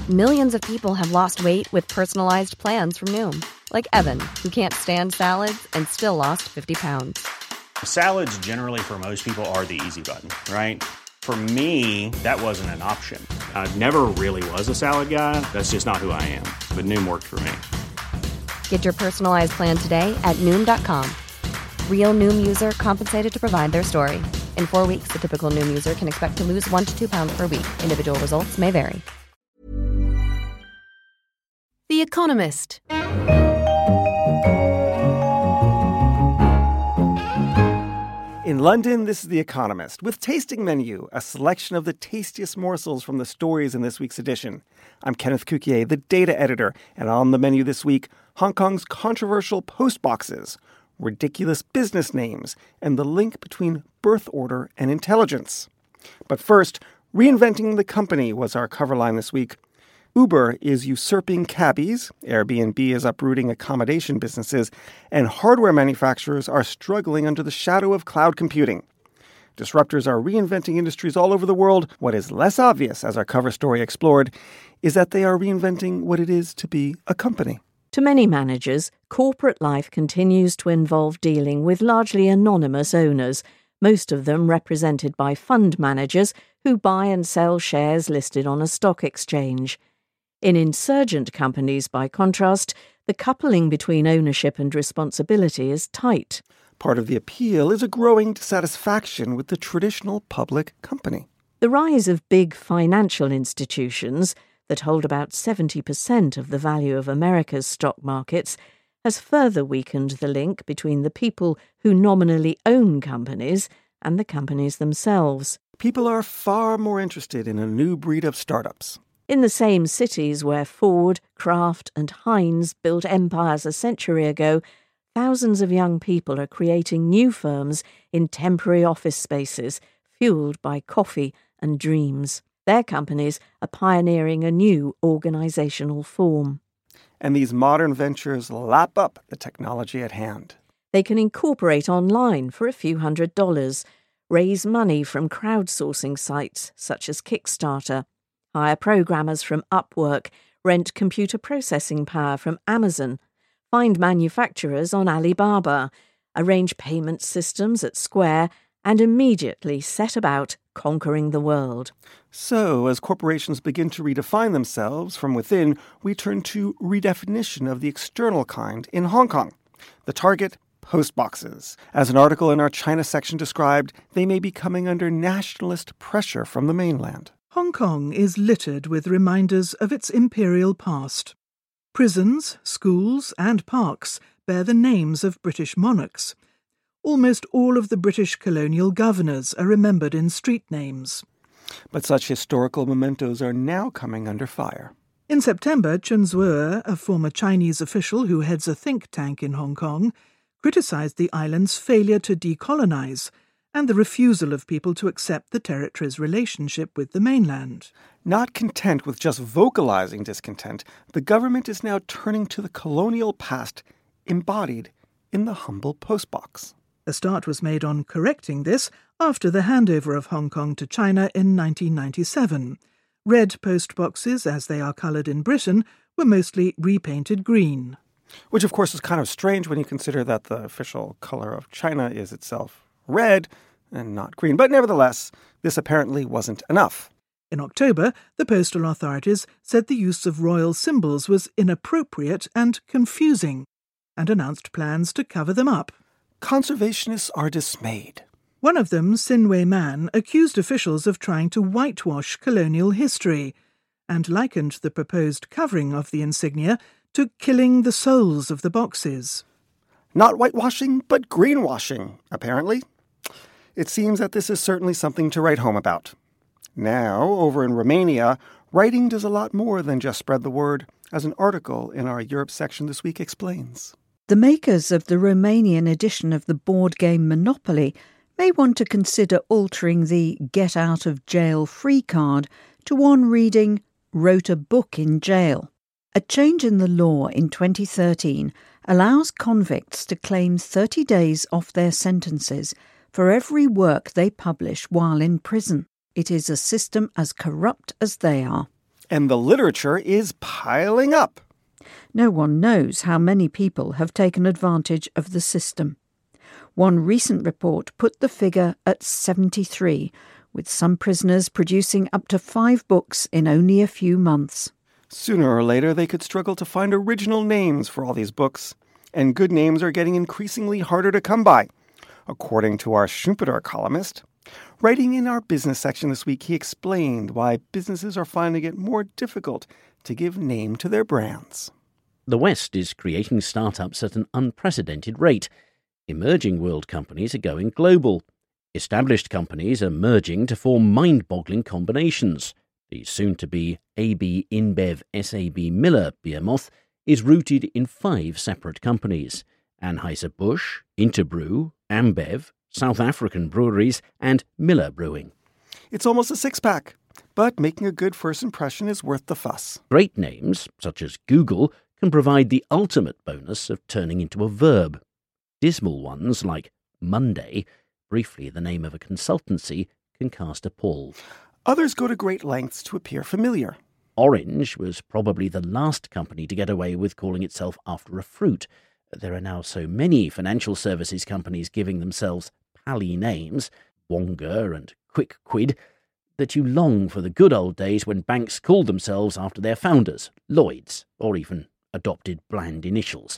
Millions of people have lost weight with personalized plans from Noom. Like Evan, who can't stand salads and still lost 50 pounds. Salads generally for most people are the easy button, right? For me, that wasn't an option. I never really was a salad guy. That's just not who I am. But Noom worked for me. Get your personalized plan today at Noom.com. Real Noom user compensated to provide their story. In 4 weeks, the typical Noom user can expect to lose 1 to 2 pounds per week. Individual results may vary. The Economist. In London, this is The Economist, with Tasting Menu, a selection of the tastiest morsels from the stories in this week's edition. I'm Kenneth Cukier, the data editor, and on the menu this week, Hong Kong's controversial post boxes, ridiculous business names, and the link between birth order and intelligence. But first, reinventing the company was our cover line this week. Uber is usurping cabbies, Airbnb is uprooting accommodation businesses, and hardware manufacturers are struggling under the shadow of cloud computing. Disruptors are reinventing industries all over the world. What is less obvious, as our cover story explored, is that they are reinventing what it is to be a company. To many managers, corporate life continues to involve dealing with largely anonymous owners, most of them represented by fund managers who buy and sell shares listed on a stock exchange. In insurgent companies, by contrast, the coupling between ownership and responsibility is tight. Part of the appeal is a growing dissatisfaction with the traditional public company. The rise of big financial institutions that hold about 70% of the value of America's stock markets has further weakened the link between the people who nominally own companies and the companies themselves. People are far more interested in a new breed of startups. In the same cities where Ford, Kraft and Heinz built empires a century ago, thousands of young people are creating new firms in temporary office spaces, fueled by coffee and dreams. Their companies are pioneering a new organizational form. And these modern ventures lap up the technology at hand. They can incorporate online for a few $100s, raise money from crowdsourcing sites such as Kickstarter, hire programmers from Upwork, rent computer processing power from Amazon, find manufacturers on Alibaba, arrange payment systems at Square, and immediately set about conquering the world. So, as corporations begin to redefine themselves from within, we turn to redefinition of the external kind in Hong Kong. The target, post boxes. As an article in our China section described, they may be coming under nationalist pressure from the mainland. Hong Kong is littered with reminders of its imperial past. Prisons, schools, and parks bear the names of British monarchs. Almost all of the British colonial governors are remembered in street names. But such historical mementos are now coming under fire. In September, Chen Zuo, a former Chinese official who heads a think tank in Hong Kong, criticized the island's failure to decolonize and the refusal of people to accept the territory's relationship with the mainland. Not content with just vocalizing discontent, the government is now turning to the colonial past embodied in the humble postbox. A start was made on correcting this after the handover of Hong Kong to China in 1997. Red postboxes, as they are coloured in Britain, were mostly repainted green. Which, of course, is kind of strange when you consider that the official colour of China is itself red and not green. But nevertheless, this apparently wasn't enough. In October, the postal authorities said the use of royal symbols was inappropriate and confusing, and announced plans to cover them up. Conservationists are dismayed. One of them, Sin Wei Man, accused officials of trying to whitewash colonial history, and likened the proposed covering of the insignia to killing the souls of the boxes. Not whitewashing, but greenwashing, apparently. It seems that this is certainly something to write home about. Now, over in Romania, writing does a lot more than just spread the word, as an article in our Europe section this week explains. The makers of the Romanian edition of the board game Monopoly may want to consider altering the Get Out of Jail Free card to one reading, Wrote a Book in Jail. A change in the law in 2013 allows convicts to claim 30 days off their sentences for every work they publish while in prison. It is a system as corrupt as they are. And the literature is piling up. No one knows how many people have taken advantage of the system. One recent report put the figure at 73, with some prisoners producing up to 5 books in only a few months. Sooner or later, they could struggle to find original names for all these books, and good names are getting increasingly harder to come by, according to our Schumpeter columnist. Writing in our business section this week, he explained why businesses are finding it more difficult to give name to their brands. The West is creating startups at an unprecedented rate. Emerging world companies are going global. Established companies are merging to form mind-boggling combinations. The soon-to-be AB InBev SAB Miller behemoth is rooted in 5 separate companies: Anheuser-Busch, Interbrew, Ambev, South African breweries, and Miller Brewing. It's almost a 6-pack, but making a good first impression is worth the fuss. Great names, such as Google, can provide the ultimate bonus of turning into a verb. Dismal ones like Monday, briefly the name of a consultancy, can cast a pall. Others go to great lengths to appear familiar. Orange was probably the last company to get away with calling itself after a fruit. There are now so many financial services companies giving themselves pally names, Wonga and Quick Quid, that you long for the good old days when banks called themselves after their founders, Lloyds, or even adopted bland initials,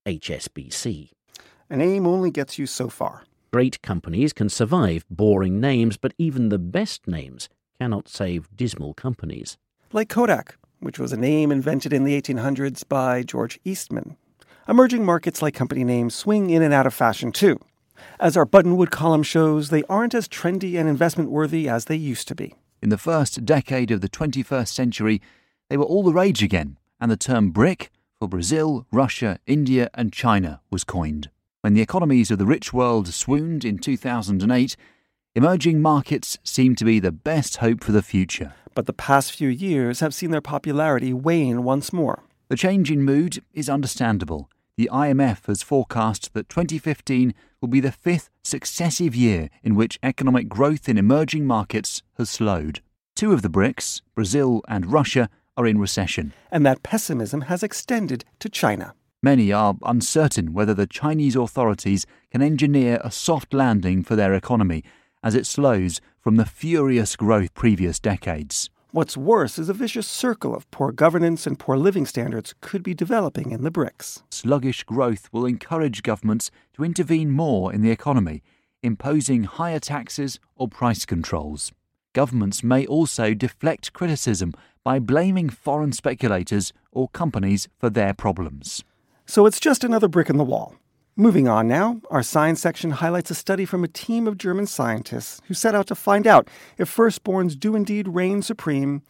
HSBC. A name only gets you so far. Great companies can survive boring names, but even the best names cannot save dismal companies. Like Kodak, which was a name invented in the 1800s by George Eastman. Emerging markets like company names swing in and out of fashion too. As our Buttonwood column shows, they aren't as trendy and investment-worthy as they used to be. In the first decade of the 21st century, they were all the rage again, and the term BRIC for Brazil, Russia, India and China was coined. When the economies of the rich world swooned in 2008, emerging markets seemed to be the best hope for the future. But the past few years have seen their popularity wane once more. The change in mood is understandable. The IMF has forecast that 2015 will be the 5th successive year in which economic growth in emerging markets has slowed. 2 of the BRICS, Brazil and Russia, are in recession. And that pessimism has extended to China. Many are uncertain whether the Chinese authorities can engineer a soft landing for their economy as it slows from the furious growth previous decades. What's worse is a vicious circle of poor governance and poor living standards could be developing in the BRICS. Sluggish growth will encourage governments to intervene more in the economy, imposing higher taxes or price controls. Governments may also deflect criticism by blaming foreign speculators or companies for their problems. So it's just another brick in the wall. Moving on now, our science section highlights a study from a team of German scientists who set out to find out if firstborns do indeed reign supreme,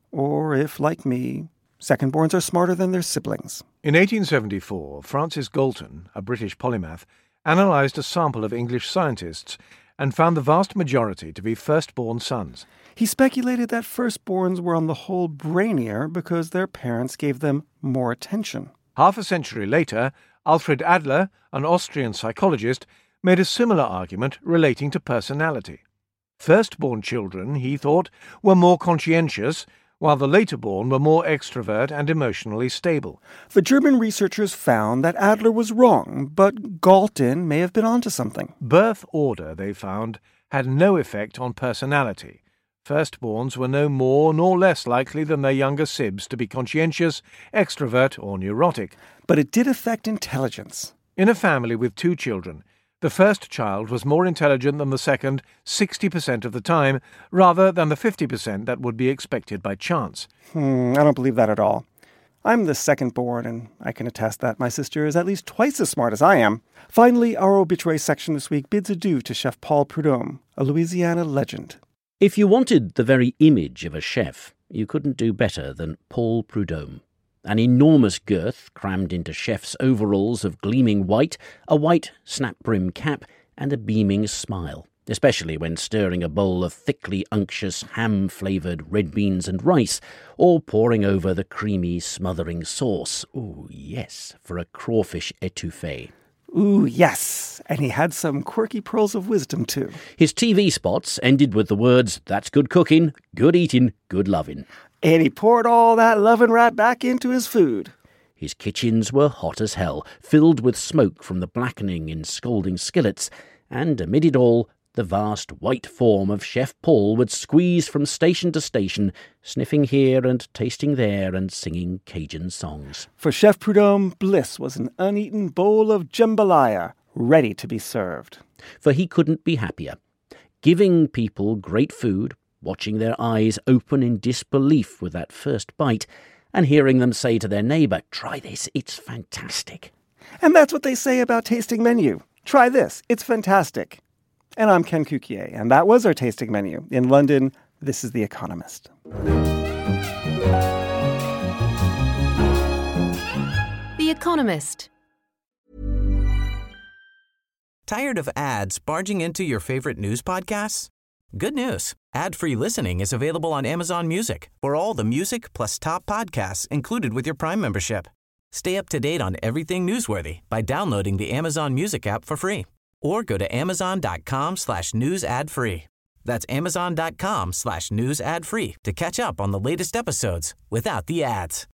or if, like me, secondborns are smarter than their siblings. In 1874, Francis Galton, a British polymath, analysed a sample of English scientists and found the vast majority to be firstborn sons. He speculated that firstborns were on the whole brainier because their parents gave them more attention. Half a century later, Alfred Adler, an Austrian psychologist, made a similar argument relating to personality. Firstborn children, he thought, were more conscientious, while the later-born were more extrovert and emotionally stable. The German researchers found that Adler was wrong, but Galton may have been onto something. Birth order, they found, had no effect on personality. Firstborns were no more nor less likely than their younger sibs to be conscientious, extrovert, or neurotic. But it did affect intelligence. In a family with 2 children, the first child was more intelligent than the second 60% of the time, rather than the 50% that would be expected by chance. I don't believe that at all. I'm the second-born, and I can attest that my sister is at least twice as smart as I am. Finally, our obituary section this week bids adieu to Chef Paul Prudhomme, a Louisiana legend. If you wanted the very image of a chef, you couldn't do better than Paul Prudhomme. An enormous girth crammed into chef's overalls of gleaming white, a white snap-brim cap, and a beaming smile, especially when stirring a bowl of thickly unctuous ham-flavoured red beans and rice, or pouring over the creamy, smothering sauce. Oh, yes, for a crawfish étouffée. Ooh, yes. And he had some quirky pearls of wisdom, too. His TV spots ended with the words, "That's good cooking, good eating, good loving." And he poured all that lovin' right back into his food. His kitchens were hot as hell, filled with smoke from the blackening in scalding skillets, and amid it all, the vast white form of Chef Paul would squeeze from station to station, sniffing here and tasting there and singing Cajun songs. For Chef Prudhomme, bliss was an uneaten bowl of jambalaya, ready to be served. For he couldn't be happier. Giving people great food, watching their eyes open in disbelief with that first bite, and hearing them say to their neighbour, "Try this, it's fantastic." And that's what they say about Tasting Menu. Try this, it's fantastic. And I'm Ken Cukier, and that was our Tasting Menu. In London, this is The Economist. The Economist. Tired of ads barging into your favorite news podcasts? Good news. Ad-free listening is available on Amazon Music for all the music plus top podcasts included with your Prime membership. Stay up to date on everything newsworthy by downloading the Amazon Music app for free. Or go to amazon.com/news ad free. That's amazon.com/news ad free to catch up on the latest episodes without the ads.